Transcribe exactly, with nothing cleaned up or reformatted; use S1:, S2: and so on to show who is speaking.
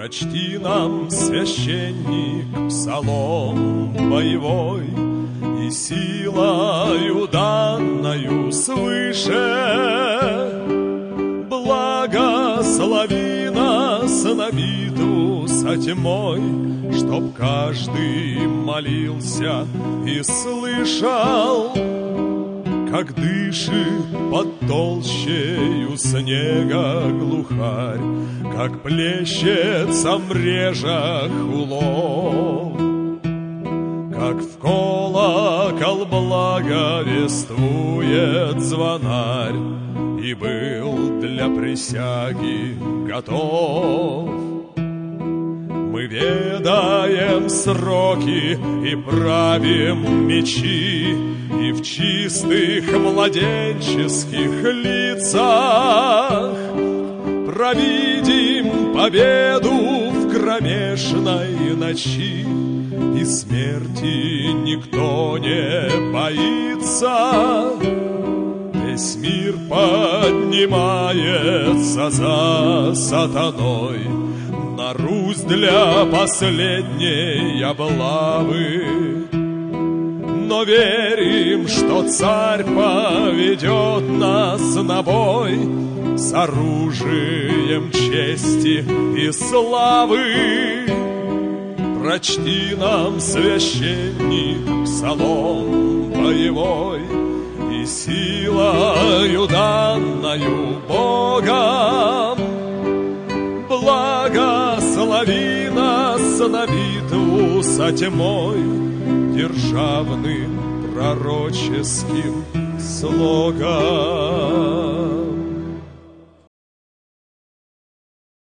S1: Прочти нам, священник, псалом боевой, и силою данною свыше благослови нас на битву со тьмой, чтоб каждый молился и слышал, как дышит под толщею снега глухарь, как плещется в мрежах улов, как в колокол благовествует звонарь, и был для присяги готов. Мы ведаем сроки и правим мечи, и в чистых младенческих лицах провидим победу в кромешной ночи, и смерти никто не боится. Весь мир поднимается за сатаной на Русь для последней облавы. Но верим, что царь поведет нас на бой с оружием чести и славы. Прочти нам, священник, псалом боевой, и силою данною Богом благослови нас на битву со тьмой державным пророческим слогом.